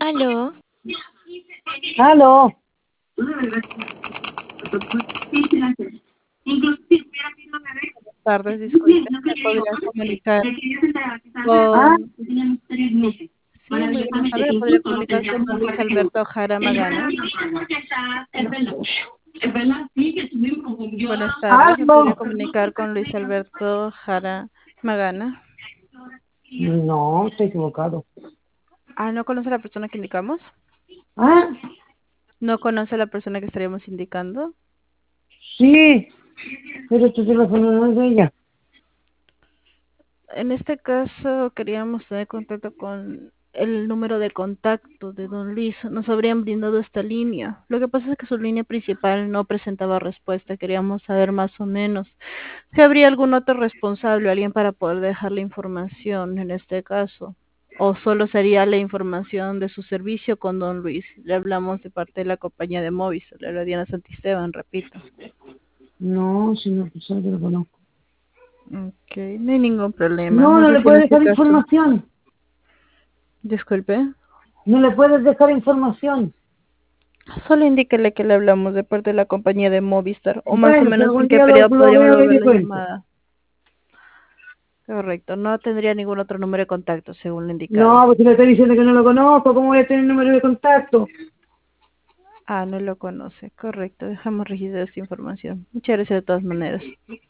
Aló, Aló. tardes, disculpe, ¿me podría comunicar Ah, con... Sí, muy buenas tardes, ¿me podría comunicar con don Luis Alberto Jara Magana? Buenas tardes, ¿me podría aló. comunicar con Luis Alberto Jara Magana? No, estoy equivocado. Ah, ¿no conoce a la persona que indicamos? Ah, ¿No conoce a la persona que estaríamos indicando? sí, pero este teléfono no es de ella. En este caso queríamos tener contacto con el número de contacto de don Luis. Nos habrían brindado esta línea. Lo que pasa es que su línea principal no presentaba respuesta. Queríamos saber más o menos si habría algún otro responsable, alguien para poder dejar la información en este caso. O solo sería la información de su servicio con don Luis. Le hablamos de parte de la compañía de Movistar, le habla Diana Santisteban, repito. No, señor, pues yo lo conozco. Ok, no hay ningún problema. No, No no sé le si en puedes este dejar caso, información. disculpe. No le puedes dejar información. Solo indíquele que le hablamos de parte de la compañía de Movistar, o más o Bueno, si menos en algún qué día periodo lo podríamos veo, le volver di la cuenta. llamada. Correcto, no tendría ningún otro número de contacto, según lo indicado. No, pues si le estoy diciendo que no lo conozco, ¿cómo voy a tener número de contacto? Ah, no lo conoce. Correcto, dejamos registrada esta información. Muchas gracias de todas maneras.